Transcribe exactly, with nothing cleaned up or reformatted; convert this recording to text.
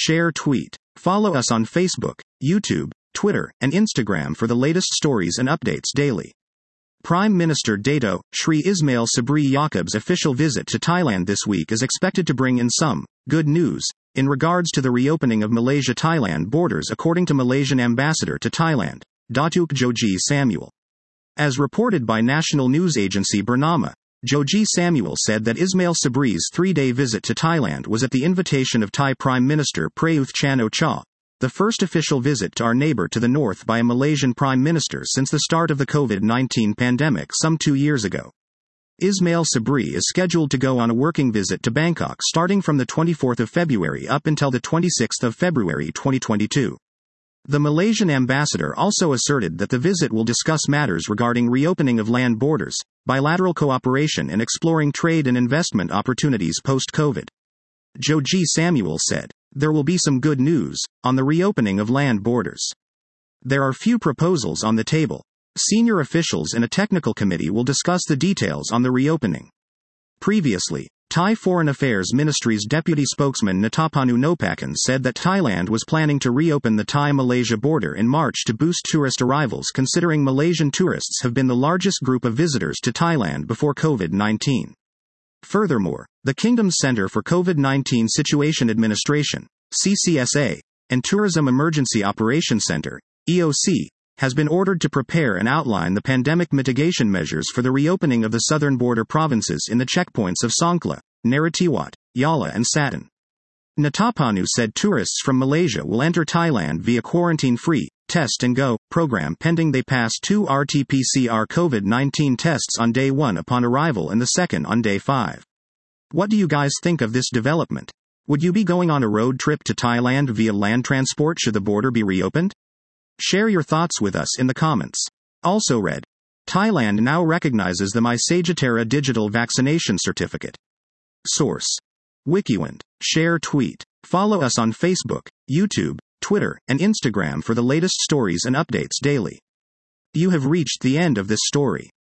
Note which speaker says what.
Speaker 1: share, tweet. Follow us on Facebook, YouTube, Twitter, and Instagram for the latest stories and updates daily. Prime Minister Dato Sri Ismail Sabri Yaaqub's official visit to Thailand this week is expected to bring in some good news in regards to the reopening of Malaysia-Thailand borders, according to Malaysian Ambassador to Thailand, Datuk Joji Samuel. As reported by national news agency Bernama, Joji Samuel said that Ismail Sabri's three-day visit to Thailand was at the invitation of Thai Prime Minister Prayuth Chan-o-cha, the first official visit to our neighbor to the north by a Malaysian Prime Minister since the start of the COVID nineteen pandemic some two years ago. Ismail Sabri is scheduled to go on a working visit to Bangkok starting from the twenty-fourth of February up until the twenty-sixth of February twenty twenty-two. The Malaysian ambassador also asserted that the visit will discuss matters regarding reopening of land borders, bilateral cooperation, and exploring trade and investment opportunities post-COVID. Joji Samuel said, "There will be some good news on the reopening of land borders. There are few proposals on the table. Senior officials in a technical committee will discuss the details on the reopening." Previously, Thai Foreign Affairs Ministry's deputy spokesman Natapanu Nopakan said that Thailand was planning to reopen the Thai-Malaysia border in March to boost tourist arrivals, considering Malaysian tourists have been the largest group of visitors to Thailand before COVID nineteen. Furthermore, the Kingdom's Center for COVID nineteen Situation Administration, C C S A, and Tourism Emergency Operations Center, E O C, has been ordered to prepare and outline the pandemic mitigation measures for the reopening of the southern border provinces in the checkpoints of Songkhla, Narathiwat, Yala and Satun. Natapanu said tourists from Malaysia will enter Thailand via quarantine-free, test and go program pending they pass two R T P C R COVID nineteen tests on day one upon arrival and the second on day five. What do you guys think of this development? Would you be going on a road trip to Thailand via land transport should the border be reopened? Share your thoughts with us in the comments. Also read, Thailand now recognizes the MySagittera digital vaccination certificate. Source: Wikiwind. Share, tweet. Follow us on Facebook, YouTube, Twitter, and Instagram for the latest stories and updates daily. You have reached the end of this story.